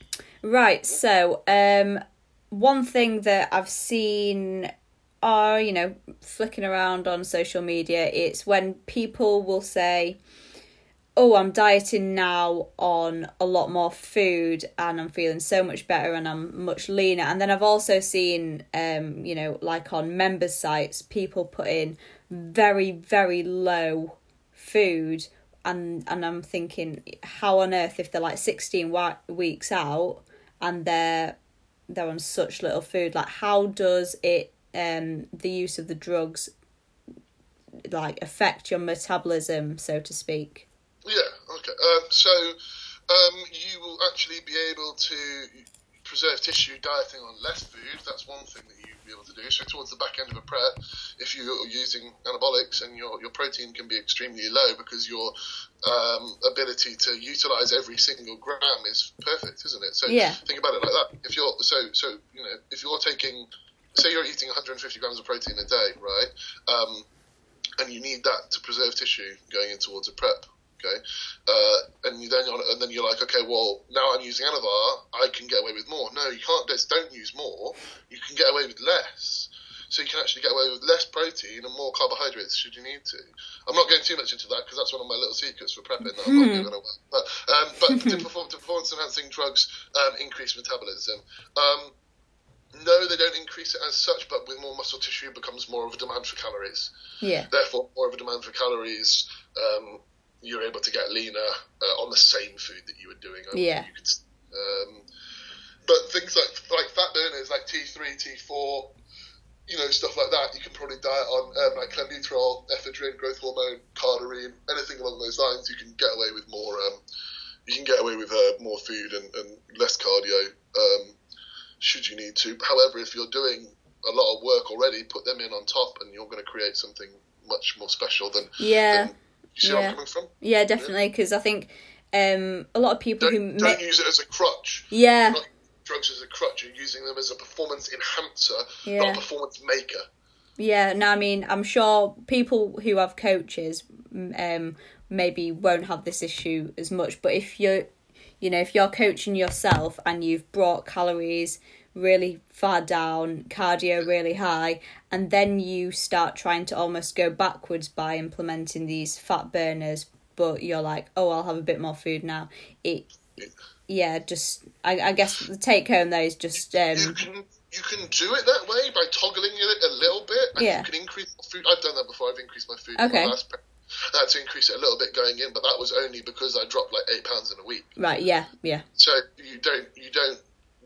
S1: Right, so um, one thing that I've seen, are you know, flicking around on social media, it's when people will say, oh, I'm dieting now on a lot more food and I'm feeling so much better and I'm much leaner. And then I've also seen, um, you know, like on members' sites, people put in very, very low food. And, and I'm thinking, how on earth, if they're like sixteen wa- weeks out and they're they're on such little food, like how does it um the use of the drugs like affect your metabolism, so to speak?
S2: Yeah, okay. Um, so um, you will actually be able to preserve tissue dieting on less food. That's one thing that you'll be able to do. So towards the back end of a prep, if you're using anabolics and your, your protein can be extremely low because your um, ability to utilise every single gram is perfect, isn't it? So
S1: Yeah.
S2: think about it like that. If you're so so you know if you're taking, say you're eating one hundred fifty grams of protein a day, right? Um, and you need that to preserve tissue going in towards a prep. Okay, uh, and you then and then you're like, okay, well now I'm using Anavar, I can get away with more. No, you can't. Just don't use more. You can get away with less. So you can actually get away with less protein and more carbohydrates should you need to. I'm not going too much into that because that's one of my little secrets for prepping that I'm not giving away. But um, but to perform, to performance enhancing drugs um, increase metabolism. Um, no, they don't increase it as such, but with more muscle tissue becomes more of a demand for calories.
S1: Yeah.
S2: Therefore, more of a demand for calories. Um, you're able to get leaner uh, on the same food that you were doing.
S1: Yeah.
S2: You could, um, but things like like fat burners, like T three, T four, you know, stuff like that, you can probably diet on um, like clenbuterol, ephedrine, growth hormone, cardarine, anything along those lines. You can get away with more. Um, you can get away with uh, more food and, and less cardio, um, should you need to. However, if you're doing a lot of work already, put them in on top, and you're going to create something much more special than.
S1: Yeah.
S2: Than, you see
S1: yeah.
S2: where I'm coming from?
S1: Yeah, definitely, because I think um, a lot of people
S2: Don't,
S1: who...
S2: don't
S1: ma-
S2: use it as a crutch.
S1: Yeah.
S2: You're not using drugs as a crutch. You're using them as a performance enhancer,
S1: Yeah.
S2: not a performance maker.
S1: Yeah, no, I mean, I'm sure people who have coaches um, maybe won't have this issue as much, but if you're, you know, if you're coaching yourself and you've brought calories really far down, cardio really high, and then you start trying to almost go backwards by implementing these fat burners, but you're like, oh, I'll have a bit more food now. It, yeah, just, I, I guess the take home there is just... Um,
S2: you can you can do it that way by toggling it a little bit, and
S1: Yeah.
S2: you can increase my food. I've done that before. I've increased my food. in
S1: Okay.
S2: my last prep. I had to increase it a little bit going in, but that was only because I dropped like eight pounds in a week.
S1: right, yeah, yeah.
S2: So you don't you don't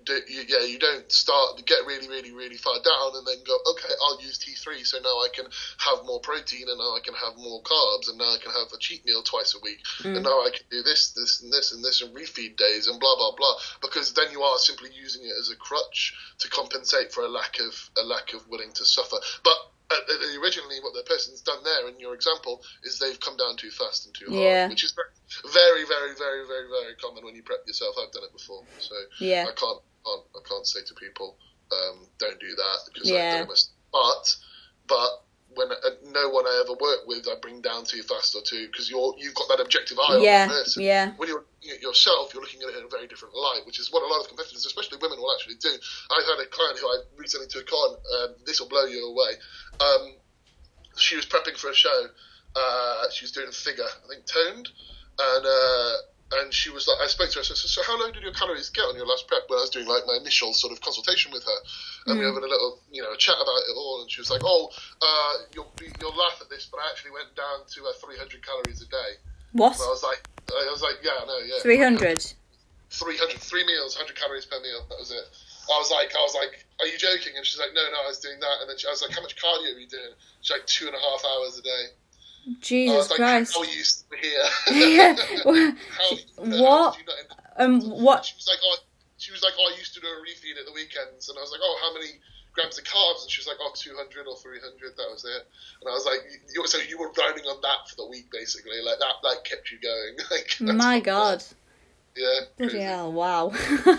S2: do, you, yeah, you don't start get really, really, really far down and then go, okay, I'll use T three, so now I can have more protein and now I can have more carbs and now I can have a cheat meal twice a week mm. and now I can do this, this, and this, and this, and refeed days and blah blah blah. Because then you are simply using it as a crutch to compensate for a lack of a lack of willing to suffer. But uh, originally, what the person's done there in your example is they've come down too fast and too hard,
S1: yeah.
S2: which is very, very, very, very, very common when you prep yourself. I've done it before, so
S1: yeah.
S2: I can't. Can't, I can't say to people, um, don't do that because
S1: yeah.
S2: I've done it. But, but when uh, no one I ever work with, I bring down too fast or too because you're you've got that objective eye
S1: yeah.
S2: on the person.
S1: Yeah.
S2: When you're looking at yourself, you're looking at it in a very different light, which is what a lot of competitors, especially women, will actually do. I've had a client who I recently took on. Um, this will blow you away. Um, she was prepping for a show. Uh, she was doing a figure, I think, toned, and. Uh, And she was like, I spoke to her, I said, so how low did your calories get on your last prep when I was doing like my initial sort of consultation with her? And mm. we were having a little, you know, chat about it all. And she was like, oh, uh, you'll, you'll laugh at this, but I actually went down to uh, three hundred calories a day.
S1: What?
S2: And I was like, I was like, yeah, no, yeah.
S1: three hundred?
S2: three hundred, three meals, one hundred calories per meal. That was it. I was like, I was like, are you joking? And she's like, no, no, I was doing that. And then she, I was like, how much cardio are you doing? She's like, two and a half hours a day.
S1: Jesus
S2: like,
S1: Christ!
S2: How are you still here?
S1: Yeah.
S2: how,
S1: what?
S2: How
S1: um. What?
S2: She was like, oh, she was like, oh, I used to do a refeed at the weekends, and I was like, oh, how many grams of carbs? And she was like, oh, two hundred or three hundred. That was it. And I was like, you, so you were rounding on that for the week, basically, like that. That kept you going. Like,
S1: my God.
S2: Yeah.
S1: Bloody hell! Wow.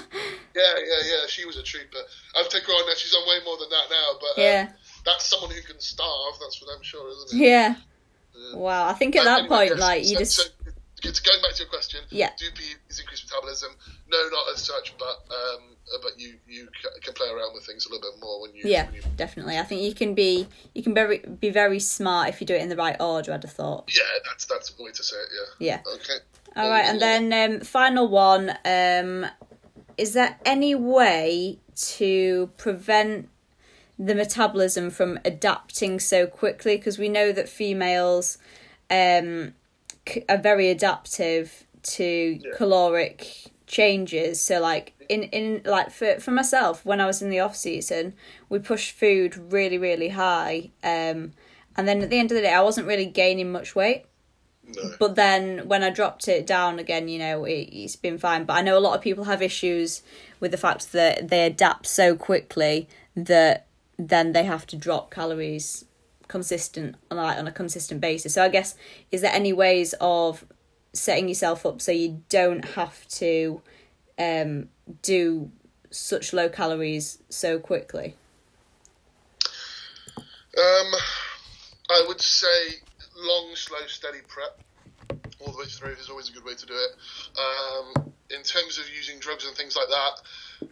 S2: yeah, yeah, yeah. She was a trooper. I've taken her on now. She's on way more than that now, but um,
S1: yeah,
S2: that's someone who can starve. That's for damn sure, isn't it?
S1: Yeah.
S2: Yeah.
S1: Wow, I think at that
S2: anyway,
S1: point,
S2: yes,
S1: like, you
S2: so,
S1: just...
S2: So, going back to your question,
S1: yeah.
S2: do P Es increase metabolism? No, not as such, but um, but you, you can play around with things a little bit more when you...
S1: Yeah,
S2: when you...
S1: definitely. I think you can be you can very, be very smart if you do it in the right order, I'd have thought.
S2: Yeah, that's that's the way to say it, yeah.
S1: Yeah.
S2: Okay.
S1: All right, and then um, final one, um, is there any way to prevent the metabolism from adapting so quickly? Because we know that females um c- are very adaptive to yeah. caloric changes. So like in in like for for myself, when I was in the off season, we pushed food really really high, um and then at the end of the day I wasn't really gaining much weight.
S2: No.
S1: But then when I dropped it down again, you know, it, it's been fine. But I know a lot of people have issues with the fact that they adapt so quickly that then they have to drop calories consistent on like on a consistent basis. So I guess, is there any ways of setting yourself up so you don't have to um do such low calories so quickly?
S2: Um, I would say long, slow, steady prep all the way through is always a good way to do it. Um, in terms of using drugs and things like that,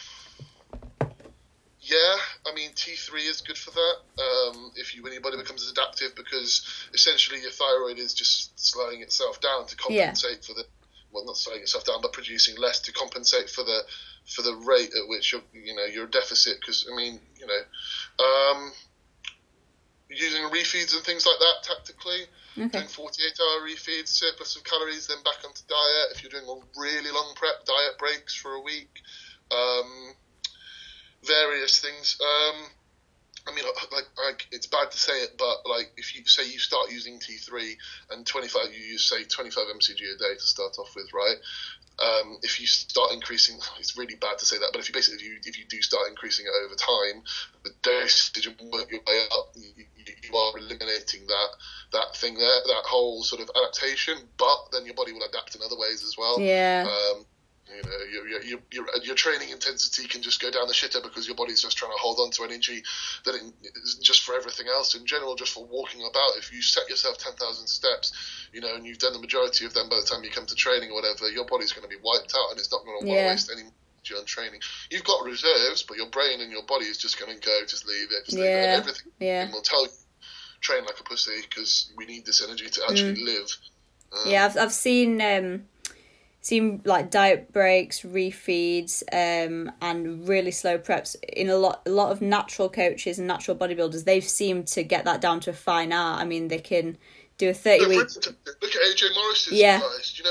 S2: yeah, I mean, T three is good for that. Um, if you when your body becomes adaptive, because essentially your thyroid is just slowing itself down to compensate yeah. for the well, not slowing itself down, but producing less to compensate for the for the rate at which you're you know you're a deficit. Because I mean, you know, um, using refeeds and things like that tactically, okay. doing forty-eight hour refeeds, surplus of calories, then back onto diet. If you're doing a really long prep, diet breaks for a week. Um, various things. Um, I mean, like, like, it's bad to say it, but like, if you say you start using T three and twenty-five, you use say twenty-five M C G a day to start off with, right? Um, if you start increasing, it's really bad to say that, but if you basically, if you, if you do start increasing it over time, the dosage and work your way up, you, you, you are eliminating that that thing there, that whole sort of adaptation. But then your body will adapt in other ways as well.
S1: Yeah. Um,
S2: You know, your, your your your training intensity can just go down the shitter because your body's just trying to hold on to energy that it, just for everything else in general, just for walking about. If you set yourself ten thousand steps, you know, and you've done the majority of them by the time you come to training or whatever, your body's going to be wiped out and it's not going to want to
S1: yeah.
S2: waste any energy on training. You've got reserves, but your brain and your body is just going to go, just leave it, just leave
S1: yeah.
S2: it. And everything
S1: yeah.
S2: will tell you, train like a pussy because we need this energy to actually
S1: mm.
S2: live. Um,
S1: yeah, I've I've seen. Um... seen like diet breaks, refeeds, um, and really slow preps in a lot a lot of natural coaches and natural bodybuilders. They've seemed to get that down to a fine art. I mean, they can do a thirty
S2: no,
S1: week.
S2: Instance, look at A J Morris's
S1: yeah.
S2: guys. Do you know A J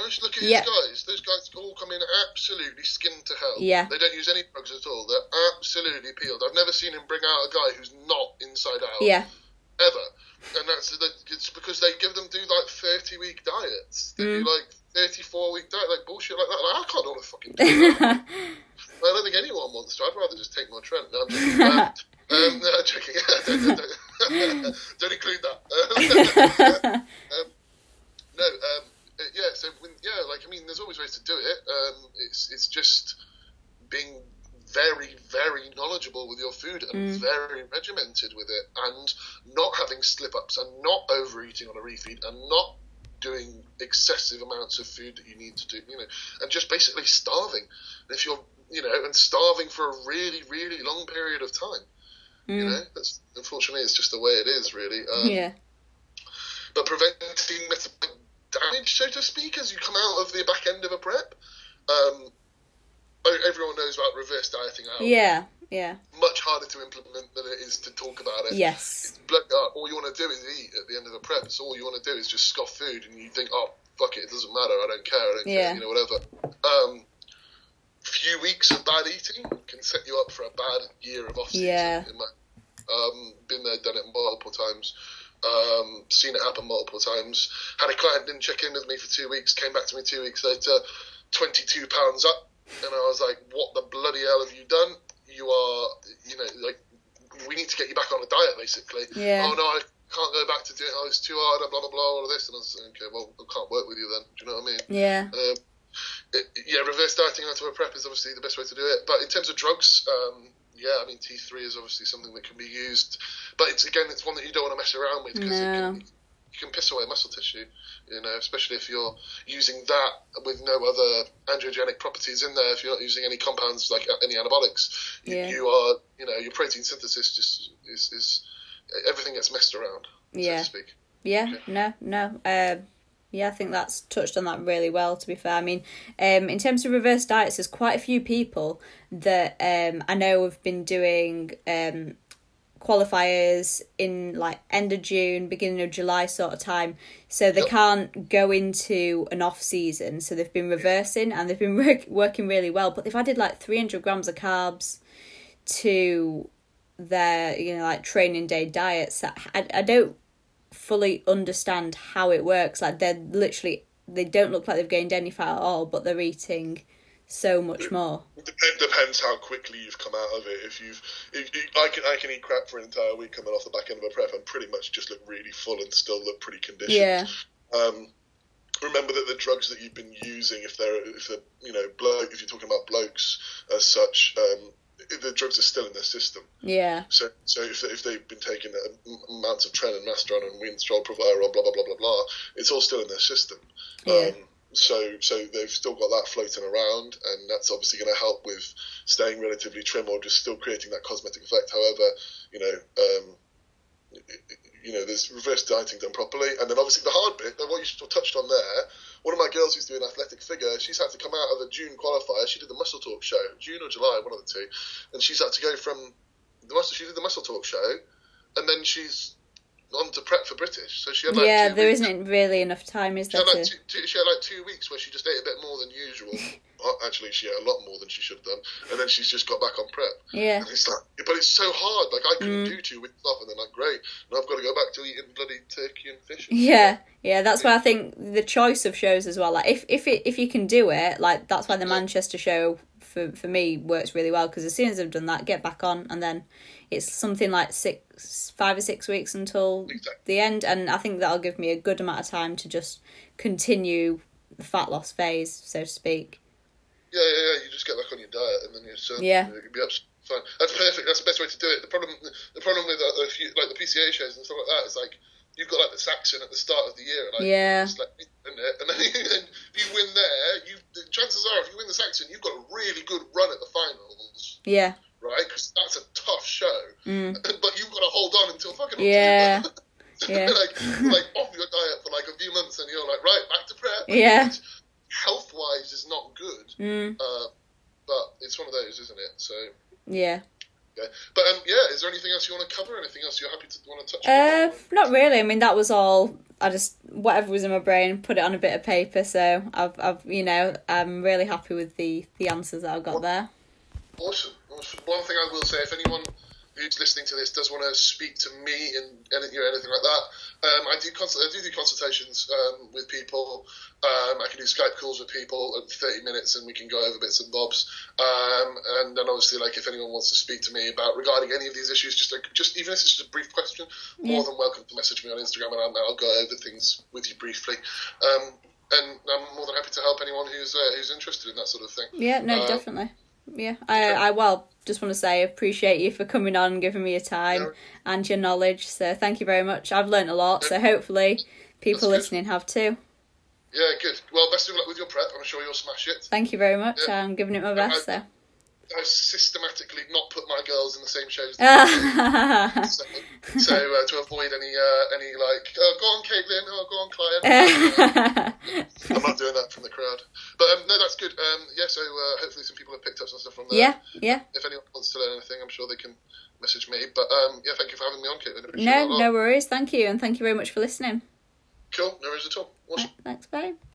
S2: Irish. Look at
S1: Yeah.
S2: these guys. Those guys all come in absolutely skinned to hell.
S1: Yeah.
S2: They don't use any drugs at all. They're absolutely peeled. I've never seen him bring out a guy who's not inside out.
S1: Yeah.
S2: Ever. And that's it's because they give them do like thirty week diets. They
S1: Mm.
S2: do like thirty-four week diet, like bullshit like that. Like, I can't want to fucking do that. I don't think anyone wants to. I'd rather just take more Trent. No, I'm joking. Um, um, no, I'm joking. don't, don't, don't, don't include that. Um, um, no, um, yeah. So when, yeah, like I mean, there's always ways to do it. Um, it's it's just being very, very knowledgeable with your food and
S1: Mm.
S2: very regimented with it, and not having slip ups, and not overeating on a refeed, and not doing excessive amounts of food that you need to do, you know, and just basically starving. And if you're, you know, and starving for a really, really long period of time,
S1: Mm.
S2: you know, that's unfortunately it's just the way it is, really. Um,
S1: Yeah.
S2: But preventing metabolic damage, so to speak, as you come out of the back end of a prep. Um, everyone knows about reverse dieting out.
S1: Yeah. Yeah.
S2: Much harder to implement than it is to talk about it.
S1: Yes.
S2: It's blood, uh, all you want to do is eat at the end of a prep. So all you want to do is just scoff food, and you think, oh, fuck it, it doesn't matter, I don't care, I don't
S1: Yeah.
S2: care, you know, whatever. Um, few weeks of bad eating can set you up for a bad year of off-season.
S1: Yeah.
S2: In my, um, been there, done it multiple times. Um, seen it happen multiple times. Had a client didn't check in with me for two weeks, came back to me two weeks later, twenty-two pounds up, and I was like, what the bloody hell have you done? You are, you know, like, we need to get you back on a diet, basically.
S1: Yeah.
S2: Oh, no, I can't go back to doing it. Oh, it's too hard, blah, blah, blah, all of this. And I was like, okay, well, I can't work with you then. Do you know what I mean?
S1: Yeah.
S2: Um, it, yeah, reverse dieting out of a prep is obviously the best way to do it. But in terms of drugs, um, yeah, I mean, T three is obviously something that can be used. But it's again, it's one that you don't want to mess around with because
S1: No.
S2: it can, you can piss away muscle tissue, you know, especially if you're using that with no other androgenic properties in there. If you're not using any compounds like any anabolics, you,
S1: Yeah.
S2: you are, you know, your protein synthesis just is, is everything gets messed around,
S1: Yeah.
S2: so to speak.
S1: Yeah, no, no. Uh, yeah, I think that's touched on that really well, to be fair. I mean, um, in terms of reverse diets, there's quite a few people that um, I know have been doing um, qualifiers in like end of June, beginning of July sort of time. So they
S2: Yep.
S1: can't go into an off season. So they've been reversing and they've been work- working really well. But they've added like three hundred grams of carbs to their, you know, like training day diets. I, I don't fully understand how it works. Like they're literally, they don't look like they've gained any fat at all, but they're eating so much more.
S2: It depends, depends how quickly you've come out of it. If you've, if, if, I can I can eat crap for an entire week coming off the back end of a prep and pretty much just look really full and still look pretty conditioned.
S1: Yeah.
S2: Um, remember that the drugs that you've been using, if they're if they're you know bloke, if you're talking about blokes as such, um, the drugs are still in their system.
S1: Yeah.
S2: So, so if, if they've been taking amounts of Tren and Masteron and Winstrol, Proviron, blah blah blah blah blah, it's all still in their system.
S1: Yeah.
S2: Um, so, so they've still got that floating around, and that's obviously going to help with staying relatively trim or just still creating that cosmetic effect. However, you know, um, you know, there's reverse dieting done properly, and then obviously the hard bit, what you sort of touched on there. One of my girls who's doing athletic figure, she's had to come out of a June qualifier. She did the Muscle Talk show, June or July, one of the two, and she's had to go from the muscle. She did the Muscle Talk show, and then she's on to prep for British. So she had like
S1: Yeah,
S2: two
S1: there
S2: weeks.
S1: isn't really enough time, is
S2: She
S1: there?
S2: had, like
S1: To...
S2: two, two, she had like two weeks where she just ate a bit more than usual. Oh, actually, she ate a lot more than she should have done, and then she's just got back on prep.
S1: Yeah.
S2: And it's like, but it's so hard. Like I couldn't
S1: Mm.
S2: do two weeks off, and then like great, and I've got to go back to eating bloody turkey and fish.
S1: Yeah, yeah, that's why I think the choice of shows as well. Like, if if it, if you can do it, like that's why the Manchester show for for me works really well, because as soon as I've done that, get back on, and then it's something like six, five or six weeks until
S2: Exactly.
S1: the end, and I think that'll give me a good amount of time to just continue the fat loss phase, so to speak.
S2: Yeah, yeah, yeah. You just get back on your diet, and then you're so
S1: Yeah.
S2: you'll be absolutely fine. That's perfect. That's the best way to do it. The problem, the problem with uh, a few, like the P C A shows and stuff like that is like you've got like the Saxon at the start of the year, and like,
S1: Yeah.
S2: it's like, isn't it? And then and if you win there, you the chances are if you win the Saxon, you've got a really good run at the finals,
S1: Yeah.
S2: right? Because that's a tough show,
S1: Mm.
S2: but you've got to hold on until fucking
S1: Yeah.
S2: October.
S1: Yeah.
S2: like like off your diet for like a few months, and you're like right back to prep.
S1: Yeah.
S2: Health wise is not good.
S1: Mm.
S2: Uh, But it's one of those, isn't it? So
S1: Yeah.
S2: Okay. But um, yeah, is there anything else you want to cover? Anything else you're happy to want to touch
S1: Uh,
S2: on?
S1: not really. I mean, that was all. I just whatever was in my brain, put it on a bit of paper. So I've, I've, you know, I'm really happy with the the answers that I've got there.
S2: Awesome. awesome. One thing I will say, if anyone who's listening to this does want to speak to me and any, you know, anything like that, um, I do consult, I do do consultations um, with people. Um, I can do Skype calls with people at thirty minutes, and we can go over bits and bobs. Um, and then obviously, like if anyone wants to speak to me about regarding any of these issues, just like, just even if it's just a brief question, more
S1: Yeah.
S2: than welcome to message me on Instagram, and I'll, I'll go over things with you briefly. Um, and I'm more than happy to help anyone who's uh, who's interested in that sort of thing.
S1: Yeah, no,
S2: Um,
S1: definitely. Yeah, I, I well, just want to say I appreciate you for coming on and giving me your time
S2: Yeah.
S1: and your knowledge. So thank you very much. I've learnt a lot. So hopefully people
S2: That's good.
S1: listening have too.
S2: Yeah, good. Well, best of luck with your prep. I'm sure you'll smash it.
S1: Thank you very much.
S2: Yeah.
S1: I'm giving it my best. So.
S2: I've systematically not put my girls in the same shows. so so uh, to avoid any uh, any like, oh, go on, Caitlin, oh, go on, Client. I'm not doing that from the crowd. But um, no, that's good. Um, yeah, so uh, hopefully some people have picked up some stuff from there.
S1: Yeah, yeah.
S2: If anyone wants to learn anything, I'm sure they can message me. But um, yeah, thank you for having me on, Caitlin. I appreciate it a
S1: No,
S2: lot.
S1: no worries. Thank you, and thank you very much for listening.
S2: Cool, no worries at all. Awesome.
S1: Thanks, bye.